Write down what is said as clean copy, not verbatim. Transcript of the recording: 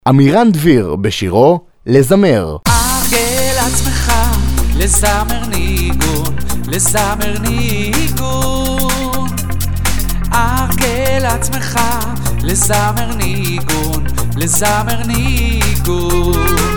אמירן דביר בשירו לזמר. ארגל עצמך לזמר ניגון, לזמר ניגון. ארגל עצמך לזמר ניגון, לזמר ניגון.